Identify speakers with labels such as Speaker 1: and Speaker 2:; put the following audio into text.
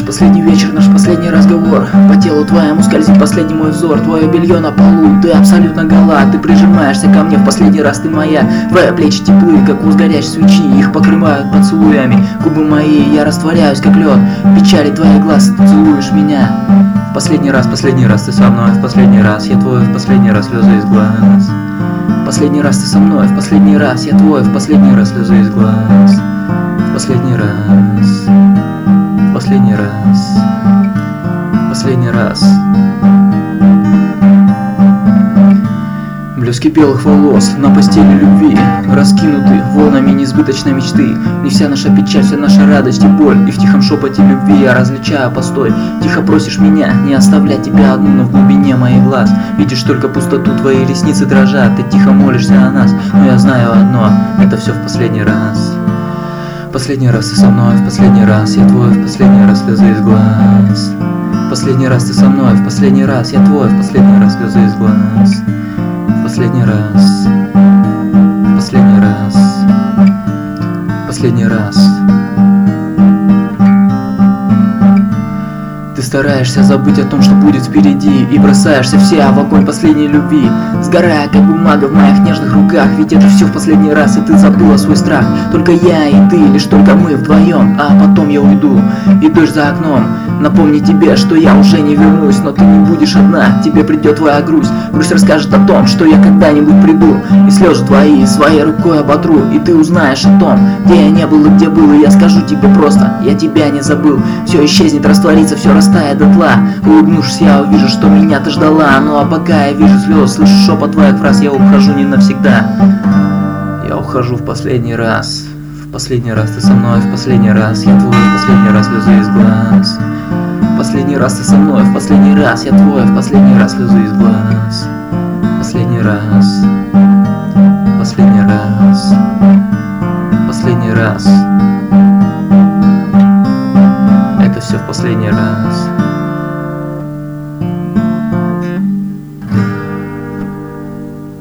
Speaker 1: последний вечер, наш последний разговор. По телу твоему скользит последний мой взор. Твое белье на полу, ты абсолютно гола. Ты прижимаешься ко мне в последний раз, ты моя. Твои плечи теплые, как уз горящей свечи. Их покрывают поцелуями губы мои. Я растворяюсь, как лед. В печали твоих глаз, ты целуешь меня. В последний раз ты со мной. В последний раз я твой, в последний раз слезы из глаз. В последний раз ты со мной, в последний раз я твой, в последний раз слезы из глаз. В последний раз. Последний раз, последний раз. Блески белых волос на постели любви раскинуты волнами несбыточной мечты. Не вся наша печаль, вся наша радость и боль. И в тихом шепоте любви я различаю постой. Тихо просишь меня не оставлять тебя одну, но в глубине моих глаз видишь только пустоту, твои ресницы дрожат. Ты тихо молишься о нас, но я знаю одно, это все в последний раз. В последний раз ты со мной, в последний раз я твой, в последний раз слезы из глаз. В последний раз ты со мной, в последний раз я твой, в последний раз слезы из глаз. В последний раз, в последний раз, в последний раз. Ты стараешься забыть о том, что будет впереди, и бросаешься все в огонь последней любви, сгорая как бумага в моих нежных руках. Ведь это все в последний раз, и ты забыла свой страх. Только я и ты, лишь только мы вдвоем. А потом я уйду, и дождь за окном напомни тебе, что я уже не вернусь. Но ты не будешь одна, тебе придет твоя грусть. Грусть расскажет о том, что я когда-нибудь приду, и слезы твои своей рукой оботру. И ты узнаешь о том, где я не был и где был. И я скажу тебе просто, я тебя не забыл. Все исчезнет, растворится, все растает дотла. Улыбнувшись, я увижу, что меня ты ждала. Ну а пока я вижу слезы, слышу шепот твоих фраз, я ухожу не навсегда. Я ухожу в последний раз. В последний раз ты со мной, в последний раз я твой, в последний раз слезы из глаз. В последний раз ты со мной, в последний раз я твой, в последний раз слезы из глаз. Последний раз, последний раз, последний раз. Это все в последний раз.